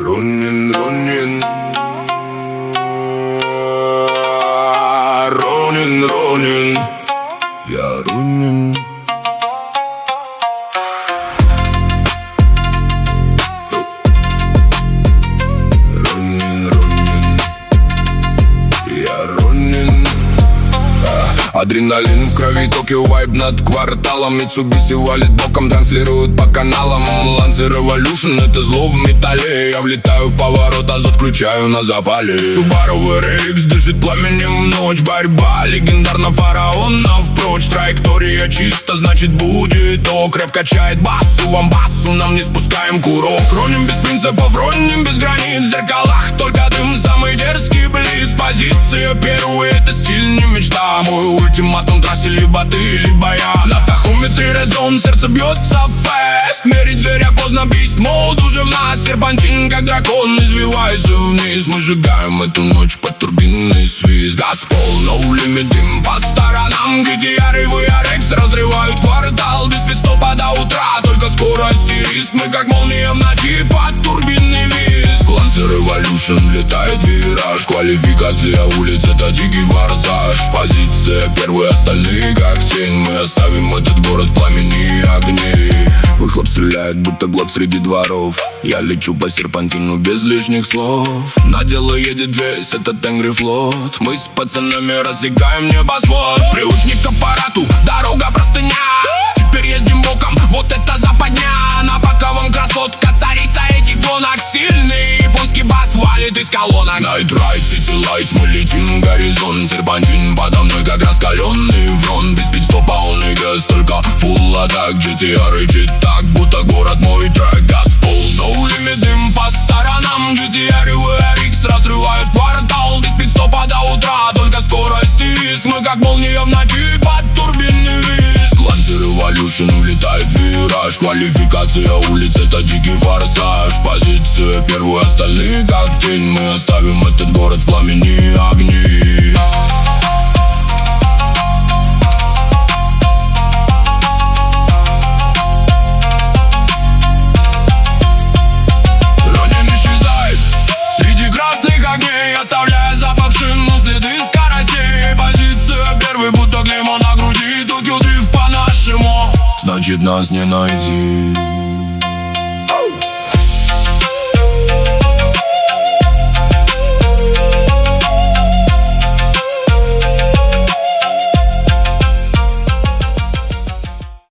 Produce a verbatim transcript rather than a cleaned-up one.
Ронин, Ронин, Ронин, Ронин, я Ронин. Ронин, Ронин, я Ронин. Адреналин в крови, Токио вайб над кварталом. Митсубиси валит боком, транслируют по каналам. Ланcer Evolution, это зло в металле. Я влетаю в поворот, азот включаю на запале. Subaru эр икс дышит пламенем в ночь. Борьба легендарно фараонов прочь. Траектория чисто, значит будет ок. Рэп качает басу, вам басу, нам не спускаем курок. Роним без принципов, роним без границ. В зеркалах только дым, самый дерзкий блиц. Позиция первая, это стиль, не мечта. Мой ультиматум, трассе либо ты, либо я. На тахометре Red Zone, сердце бьется фест. Мерить зверя поздно, бист мод уже в нас. Серпантин, как дракон, извивается вниз. Мы сжигаем эту ночь под турбинный свист. Газпол, no limit, дым по сторонам. джи ти ар и ви ар икс разрывают квартал. Без пидстопа до утра, только скорость и риск. Мы как молния в ночи под турбинный визг. Lancer Evolution, летает вираж. Квалификация улиц, это дикий форсаж. Позиция первая, остальные как тень. Мы оставим этот город в пламени огней. Выхлоп стреляет, будто глок среди дворов. Я лечу по серпантину без лишних слов. На дело едет весь этот Angry флот. Мы с пацанами рассекаем небосвод. Привычник к аппарату, дорога простыня. Теперь ездим боком, вот это западня. На боковом красотка, царица этих гонок. Сильный японский бас валит из колонок. Night Ride, City Lights, мы летим в горизонт. Серпантин подо мной как раскаленный фронт. Без пидстопа полный газ, только full атак. джи ти ар и чит так, будто город мой трек. Газпол, no limit, дым по сторонам. джи ти ар и ви ар икс разрывают квартал. Без пидстопа до утра, только скорость и риск. Мы как молния в ночи под турбинный визг. Lancer Evolution, влетает в вираж. Квалификация улиц, это дикий форсаж. Позиция первая, остальные как тень. Мы оставим этот город в пламени огней. Ронин исчезает среди красных огней, оставляя запах шин, но следы скоростей. Позиция первой, будто клеймо на груди. Токио дрифт по-нашему, значит нас не найти.